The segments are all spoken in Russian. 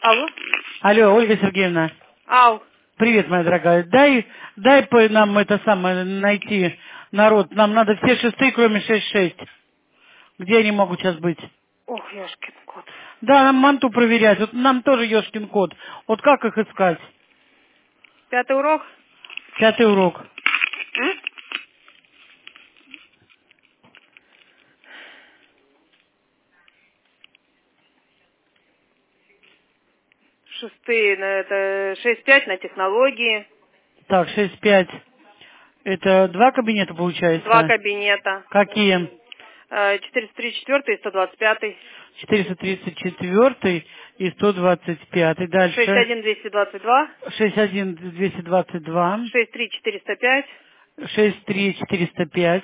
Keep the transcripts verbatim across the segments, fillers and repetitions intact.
Алло. Алло, Ольга Сергеевна. Ау. Привет, моя дорогая. Дай, дай по нам это самое найти народ. Нам надо все шесты, кроме шесть шесть. Где они могут сейчас быть? Ох, ёшкин кот. Да, нам манту проверять. Вот нам тоже ёшкин кот. Вот как их искать? Пятый урок? Пятый урок. М? Шестые, на это шесть пять на технологии. Так, шесть пять. Это два кабинета Два получается? кабинета. Какие? Э, четыреста тридцать четыре и сто двадцать пять. четыреста тридцать четыре и сто двадцать пять. шесть Дальше. один двести двадцать два. шесть один двести двадцать два. шесть три четыреста пять. шесть три четыреста пять.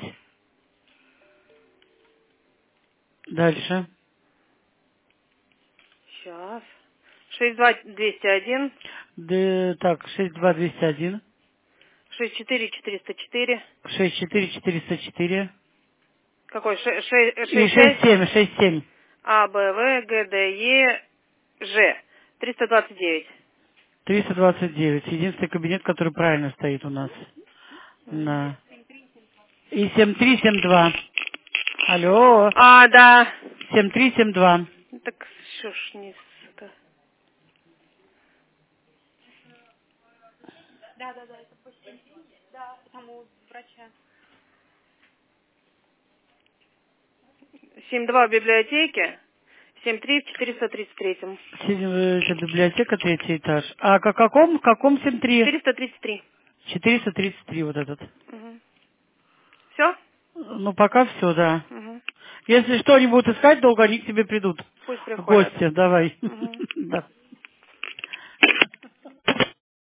Дальше. Сейчас. шесть два двести один. Д, так, шесть два двести один. шесть четыре четыреста четыре. шесть четыре четыреста четыре. Какой? шесть И шесть. шесть семь, шесть семь. А, Б, В, Г, Д, Е, Ж. триста двадцать девять. триста двадцать девять. Единственный кабинет, который правильно стоит у нас. На. И семь три семь два. Алло. А, да. семь три семь два. Так что ж не... это- семь два в библиотеке, семь три в четыреста тридцать третьем. Это библиотека, третий этаж. А к каком, в каком семь три? четыреста тридцать три. четыреста тридцать три вот этот. Угу. Все? Ну, пока все, да. Угу. Если что, они будут искать долго, они к тебе придут. Пусть В приходят. гости, давай. Угу. Да.